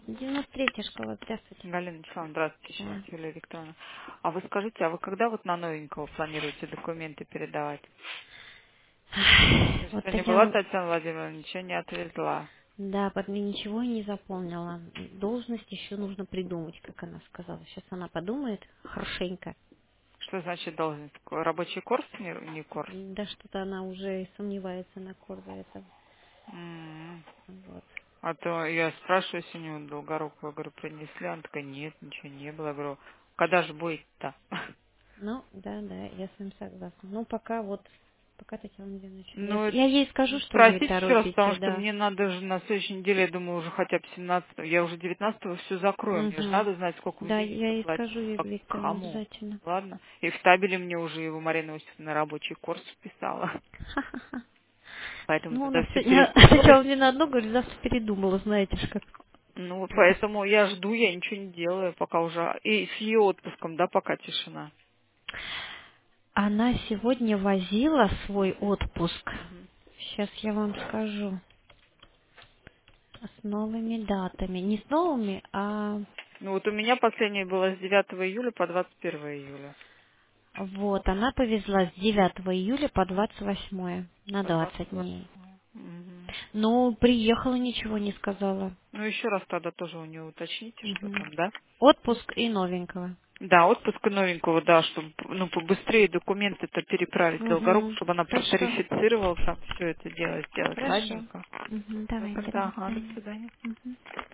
93-я школа, здравствуйте. Галина Вячеславовна, здравствуйте, еще раз Да. Юлия Викторовна. А вы скажите, а вы когда вот на новенького планируете документы передавать? Вот Сегодня была Татьяна, Татьяна Владимировна, ничего не отвезла. да, под мне ничего не заполнила. Должность еще нужно придумать, как она сказала. Сейчас она подумает хорошенько. Что значит должность? Рабочий курс, не курс? Да что-то она уже сомневается на корзу этого. М. Вот. А то я спрашиваю сегодня у Долгорукова, говорю, принесли? Она такая, нет, ничего не было. Я говорю, когда же будет-то? Ну, да, да, я с вами согласна. Ну, пока Татьяна Владимировна. Ну, Я ей скажу, что вы спросите еще раз, потому торопите, что да. мне надо же на следующей неделе, я думаю, уже хотя бы 17-го, я уже 19-го все закрою. Мне же Угу. надо знать, сколько вы Да, денег я ей заплатите. скажу, Юлия А Викторовна, кому? обязательно. Ладно. И в табеле мне уже его Марина Иосифовна на рабочий курс вписала. Поэтому Ну, у туда нас все сегодня переписывают. сначала мне на одно говорит, завтра передумала, знаете ж как. Ну, вот поэтому я жду, я ничего не делаю, пока уже... И с ее отпуском, да, пока тишина. Она сегодня возила свой отпуск. Мгм. Сейчас я вам скажу. С новыми датами. Не с новыми, а Ну, вот у меня последнее было с 9 июля по 21 июля. вот, она повезла с 9 июля по 28 на По 20 22. дней. Мгм. Ну, приехала, ничего не сказала. Ну, еще раз тогда тоже у нее уточните, что Мгм. там, да? Отпуск и новенького. Да, отпуск новенького, да, чтобы ну, побыстрее документы-то переправить в Долгорук, Угу. чтобы она Хорошо. проверифицировала там все это дело, сделать Хорошо. ладненько. Угу. Все Давайте, до тогда, ага, до свидания. свидания. Мгм.